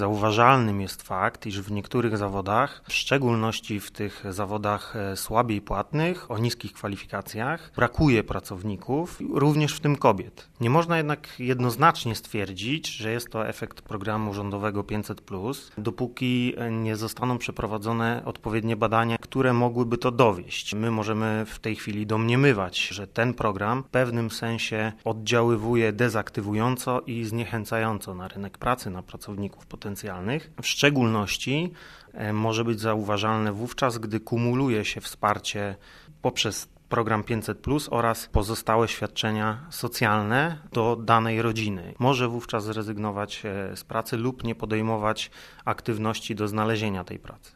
zauważalnym jest fakt, iż w niektórych zawodach, w szczególności w tych zawodach słabiej płatnych, o niskich kwalifikacjach, brakuje pracowników, również w tym kobiet. Nie można jednak jednoznacznie stwierdzić, że jest to efekt programu rządowego 500+, dopóki nie zostaną przeprowadzone odpowiednie badania, które mogłyby to dowieść. My możemy w tej chwili domniemywać, że ten program w pewnym sensie oddziaływuje dezaktywująco i zniechęcająco na rynek pracy, na pracowników potencjalnych. W szczególności może być zauważalne wówczas, gdy kumuluje się wsparcie poprzez program 500+ oraz pozostałe świadczenia socjalne do danej rodziny. Może wówczas zrezygnować z pracy lub nie podejmować aktywności do znalezienia tej pracy.